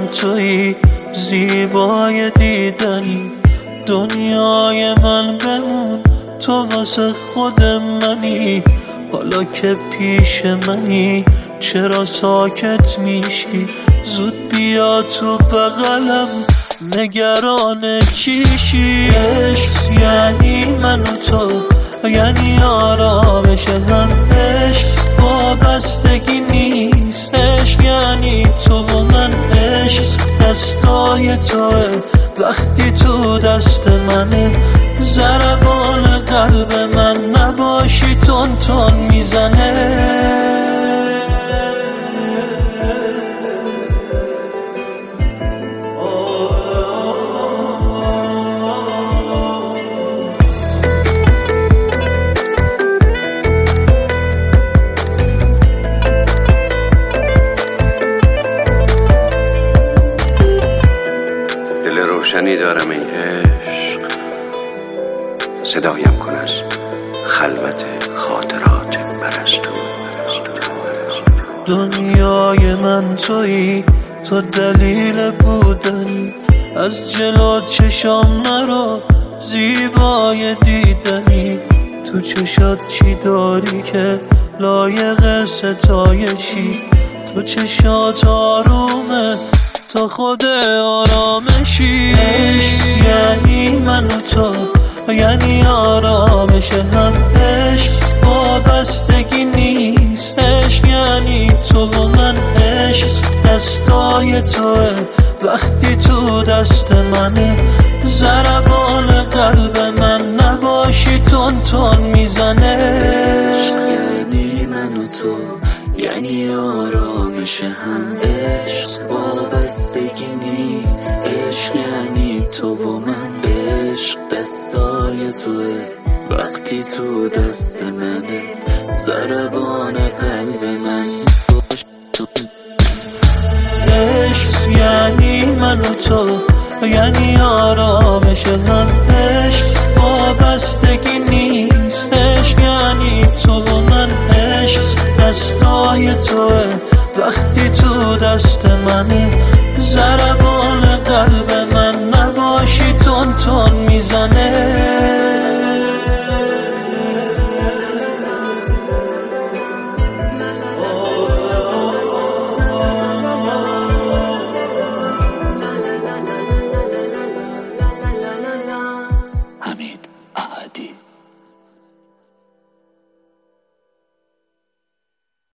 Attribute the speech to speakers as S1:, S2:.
S1: من تویی، زیبای دیدنی. دنیای من بمون، تو واسه خود منی. حالا که پیش منی چرا ساکت میشی؟ زود بیا تو بغلم، نگران چیشی؟ عشق یعنی من و تو، یعنی آرامش من. عشق وابستگی نیست، عشق یعنی تو و من. عشق دستای توه وقتی تو دست منه. ضربان قلب من نباشی تون تون میزنه.
S2: دل روشنی دارم ای عشق، صدایم کن از خلوت خاطرات پرستو.
S1: دنیای من تویی، تو دلیل بودنی. از جلو چشام نرو، زیبای دیدنی. تو چشات چی داری که لایق ستایشی؟ تو چشات آرومه، تو خود آرامشی. عشق یعنی من و تو، یعنی آرامش هم. عشق وابستگی نیست، عشق یعنی تو و من. عشق دستای توه وقتی تو دست منه. ضربان قلب من نباشی تون تون میزنه.
S3: عشق یعنی من و تو، یعنی آرامش هم. عشق وابستگی نیست، عشق یعنی تو و من. عشق دستای توه وقتی تو دست منه. ضربان قلب من.
S1: عشق یعنی من و تو، یعنی آرامش من. عشق وابستگی نیست، عشق یعنی تو و من. عشق دستای توه وقتی تو دست منه. ضربان قلب من نباشی تون تون میزنه.
S3: حمید احدی.